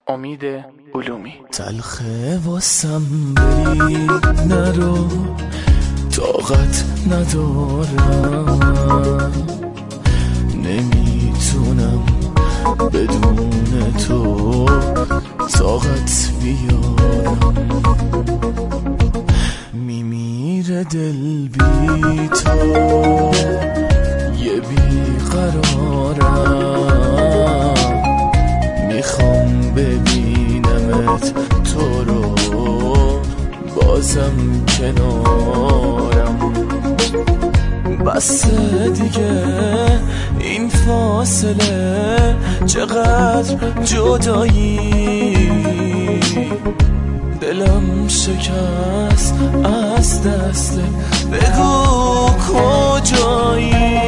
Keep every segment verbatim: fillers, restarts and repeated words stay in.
امید علومی. تلخه واسم بری نرو، طاقت ندارم، نمیتونم بدون تو طاقت بیارم. میمیره دل بی تو، یه بیقرارم، میخوام ببینمت تو رو بازم کنارم. بس دیگه این فاصله، چقدر جدایی، دلم شکست از دست، بگو کجایی.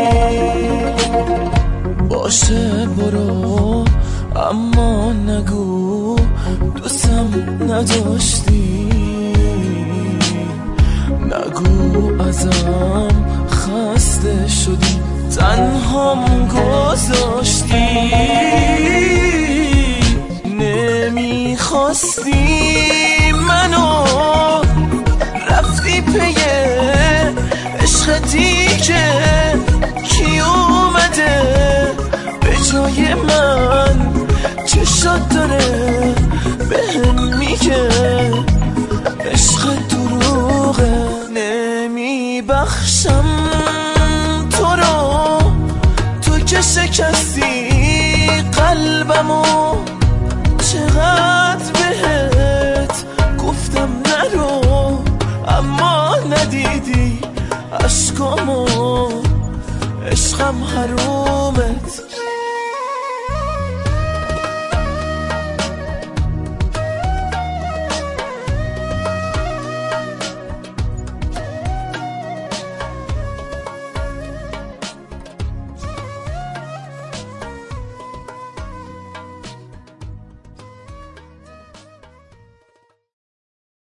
باشه برو اما نگو دوستم نداشتی، نگو ازم خسته شدی تنهام گذاشتی. نمیخواستی منو، رفتی پی عشق دیگه، کی اومده به جای من؟ چشات داره بهم میگه